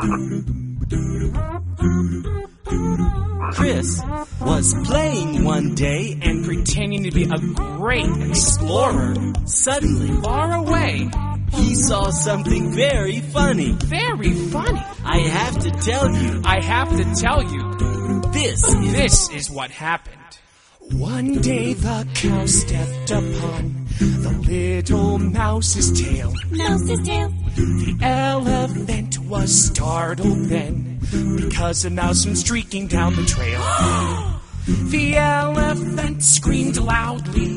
Chris was playing one day and pretending to be a great explorer. suddenly Far away. he saw something very funny. Very funny. I have to tell you, I have to tell you, this is what happened. One day the cow stepped upon the little mouse's tail. Mouse's tail. The elephant was startled then, because a mouse went streaking down the trail. The elephant screamed loudly.